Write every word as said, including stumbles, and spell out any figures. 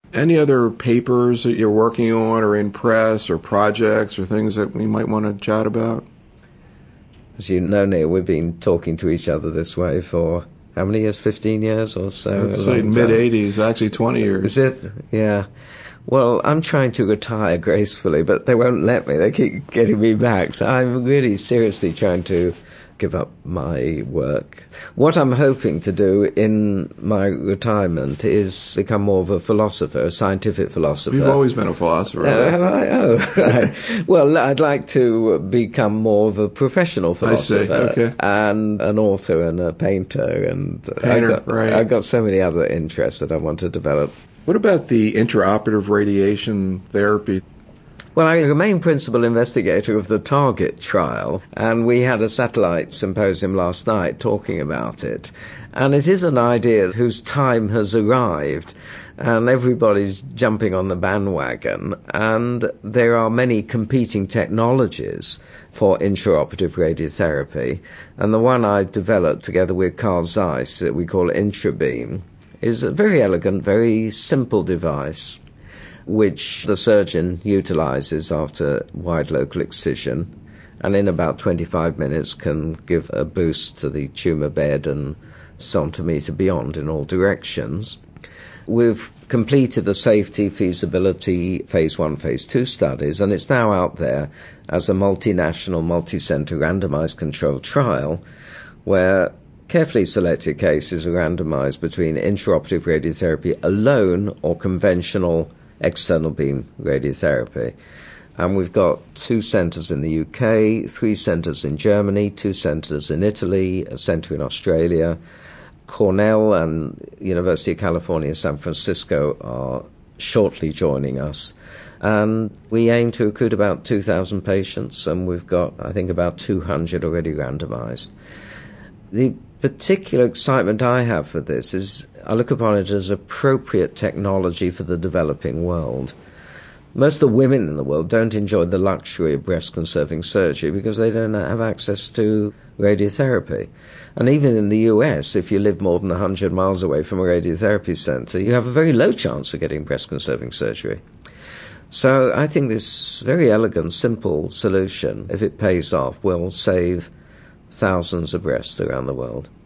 Any other papers that you're working on or in press or projects or things that we might want to chat about? As you know, Neil, we've been talking to each other this way for how many years? fifteen years or so? I'd say mid-eighties, actually twenty years. Is it? Yeah. Well, I'm trying to retire gracefully, but they won't let me. They keep getting me back. So I'm really seriously trying to give up my work. What I'm hoping to do in my retirement is become more of a philosopher, a scientific philosopher. You've always been a philosopher. Uh, I, oh, right. Well, I'd like to become more of a professional philosopher. I see. Okay. And an author and a painter. And Painter, I've got, right. I've got so many other interests that I want to develop. What about the intraoperative radiation therapy? Well, I'm the main principal investigator of the Target trial, and we had a satellite symposium last night talking about it. And it is an idea whose time has arrived, and everybody's jumping on the bandwagon. And there are many competing technologies for intraoperative radiotherapy. And the one I've developed together with Carl Zeiss, that we call Intrabeam, is a very elegant, very simple device which the surgeon utilizes after wide local excision, and in about twenty-five minutes can give a boost to the tumor bed and centimetre beyond in all directions. We've completed the safety, feasibility, phase one, phase two studies, and it's now out there as a multinational, multi-centre randomised controlled trial where carefully selected cases are randomised between intraoperative radiotherapy alone or conventional external beam radiotherapy. And we've got two centres in the U K, three centres in Germany, two centres in Italy, a centre in Australia. Cornell and University of California, San Francisco are shortly joining us. And we aim to recruit about two thousand patients, and we've got, I think, about two hundred already randomised. The particular excitement I have for this is I look upon it as appropriate technology for the developing world. Most of the women in the world don't enjoy the luxury of breast-conserving surgery because they don't have access to radiotherapy. And even in the U S, if you live more than one hundred miles away from a radiotherapy centre, you have a very low chance of getting breast-conserving surgery. So I think this very elegant, simple solution, if it pays off, will save thousands of breasts around the world.